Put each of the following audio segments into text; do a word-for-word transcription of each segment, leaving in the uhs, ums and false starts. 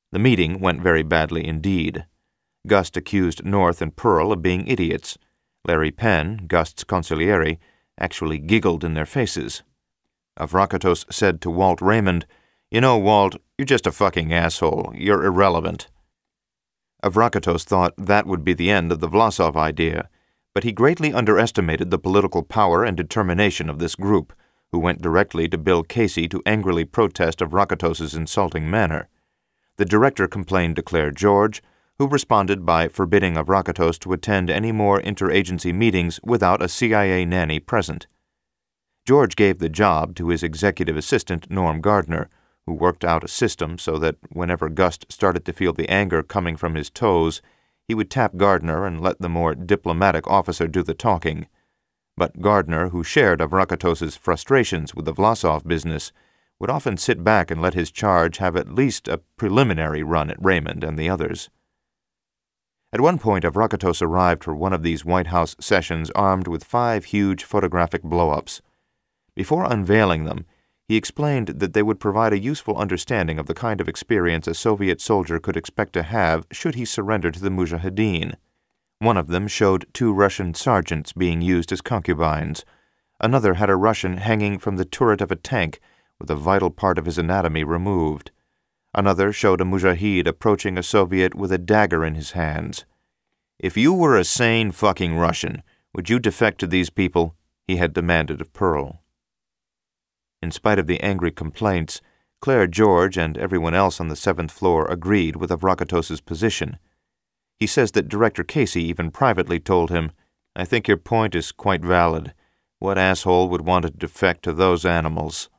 The meeting went very badly indeed. Gust accused North and Pearl of being idiots. Larry Penn, Gust's consigliere, actually giggled in their faces. Avrakatos said to Walt Raymond, "You know, Walt, you're just a fucking asshole. You're irrelevant." Avrakatos thought that would be the end of the Vlasov idea, but he greatly underestimated the political power and determination of this group, who went directly to Bill Casey to angrily protest Avrakatos's insulting manner. The director complained to Claire George, who responded by forbidding Avrakatos to attend any more interagency meetings without a C I A nanny present. George gave the job to his executive assistant, Norm Gardner, who worked out a system so that whenever Gust started to feel the anger coming from his toes, he would tap Gardner and let the more diplomatic officer do the talking. But Gardner, who shared Avrakatos's frustrations with the Vlasov business, would often sit back and let his charge have at least a preliminary run at Raymond and the others. At one point, Avrakatos arrived for one of these White House sessions armed with five huge photographic blow-ups. Before unveiling them, he explained that they would provide a useful understanding of the kind of experience a Soviet soldier could expect to have should he surrender to the Mujahideen. One of them showed two Russian sergeants being used as concubines. Another had a Russian hanging from the turret of a tank with a vital part of his anatomy removed. Another showed a Mujahid approaching a Soviet with a dagger in his hands. "If you were a sane fucking Russian, would you defect to these people?" he had demanded of Pearl. In spite of the angry complaints, Claire George and everyone else on the seventh floor agreed with Avrakatos's position. He says that Director Casey even privately told him, "I think your point is quite valid. What asshole would want to defect to those animals?"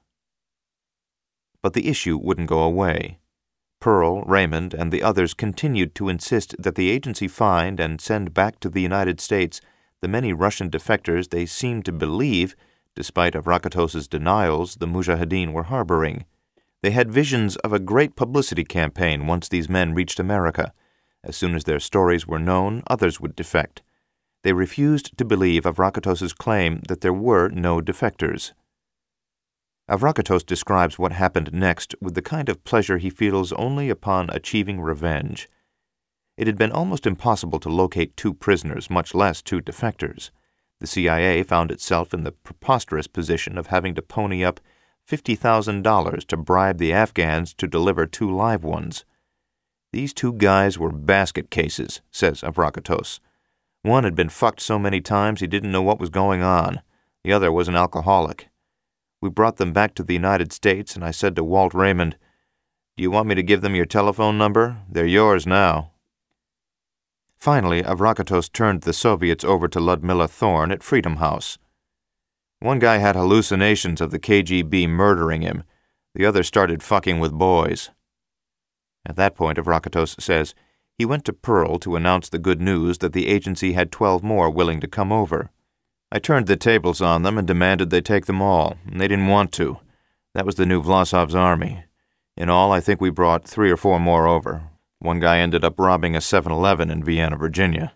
But the issue wouldn't go away. Pearl, Raymond, and the others continued to insist that the agency find and send back to the United States the many Russian defectors they seemed to believe, despite Avrakatos's denials, the Mujahideen were harboring. They had visions of a great publicity campaign once these men reached America. As soon as their stories were known, others would defect. They refused to believe Avrakatos's claim that there were no defectors. Avrakatos describes what happened next with the kind of pleasure he feels only upon achieving revenge. It had been almost impossible to locate two prisoners, much less two defectors. The C I A found itself in the preposterous position of having to pony up fifty thousand dollars to bribe the Afghans to deliver two live ones. These two guys were basket cases, says Avrakatos. One had been fucked so many times he didn't know what was going on. The other was an alcoholic. We brought them back to the United States, and I said to Walt Raymond, "Do you want me to give them your telephone number? They're yours now." Finally, Avrakatos turned the Soviets over to Ludmilla Thorne at Freedom House. One guy had hallucinations of the K G B murdering him. The other started fucking with boys. At that point, Avrakatos says, he went to Pearl to announce the good news that the agency had twelve more willing to come over. I turned the tables on them and demanded they take them all, and they didn't want to. That was the new Vlasov's army. In all, I think we brought three or four more over. One guy ended up robbing a seven eleven in Vienna, Virginia.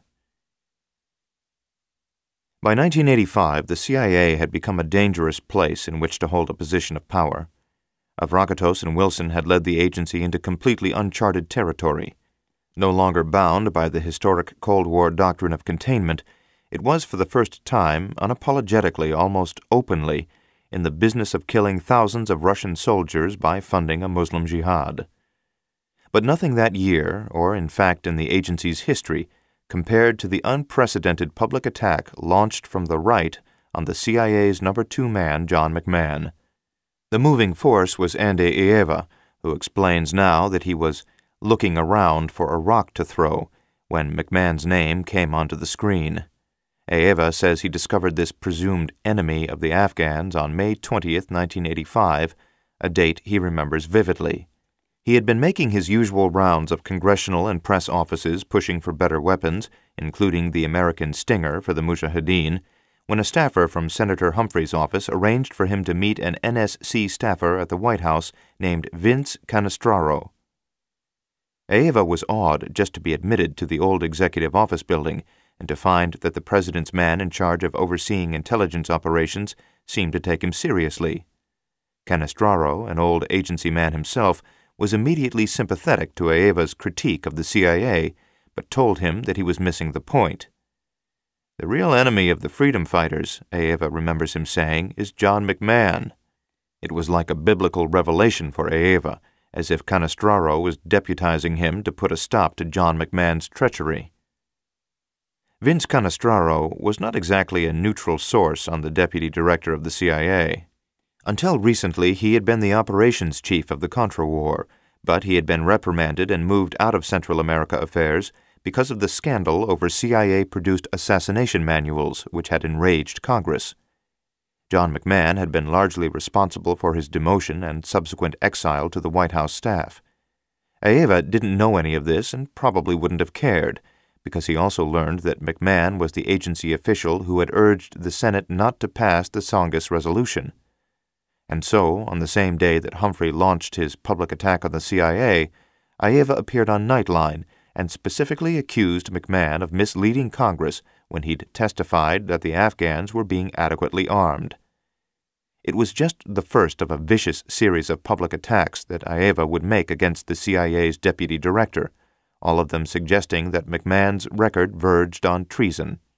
By nineteen eighty-five, the C I A had become a dangerous place in which to hold a position of power. Avrakatos and Wilson had led the agency into completely uncharted territory. No longer bound by the historic Cold War doctrine of containment, it was for the first time, unapologetically, almost openly, in the business of killing thousands of Russian soldiers by funding a Muslim jihad. But nothing that year, or in fact in the agency's history, compared to the unprecedented public attack launched from the right on the C I A's number two man, John McMahon. The moving force was Ande Eyeva, who explains now that he was looking around for a rock to throw when McMahon's name came onto the screen. Eyeva says he discovered this presumed enemy of the Afghans on May twentieth, nineteen eighty-five, a date he remembers vividly. He had been making his usual rounds of congressional and press offices pushing for better weapons, including the American Stinger for the Mujahideen, when a staffer from Senator Humphrey's office arranged for him to meet an N S C staffer at the White House named Vince Canestraro. Eyeva was awed just to be admitted to the old executive office building and to find that the president's man in charge of overseeing intelligence operations seemed to take him seriously. Canestraro, an old agency man himself, was immediately sympathetic to Aeva's critique of the C I A, but told him that he was missing the point. "The real enemy of the freedom fighters," Aeva remembers him saying, "is John McMahon." It was like a biblical revelation for Aeva, as if Canestraro was deputizing him to put a stop to John McMahon's treachery. Vince Canestraro was not exactly a neutral source on the deputy director of the C I A. Until recently, he had been the operations chief of the Contra War, but he had been reprimanded and moved out of Central America affairs because of the scandal over C I A-produced assassination manuals which had enraged Congress. John McMahon had been largely responsible for his demotion and subsequent exile to the White House staff. Aeva didn't know any of this and probably wouldn't have cared, because he also learned that McMahon was the agency official who had urged the Senate not to pass the Tsongas resolution. And so, on the same day that Humphrey launched his public attack on the C I A, Aeva appeared on Nightline and specifically accused McMahon of misleading Congress when he'd testified that the Afghans were being adequately armed. It was just the first of a vicious series of public attacks that Aeva would make against the C I A's deputy director, all of them suggesting that McMahon's record verged on treason.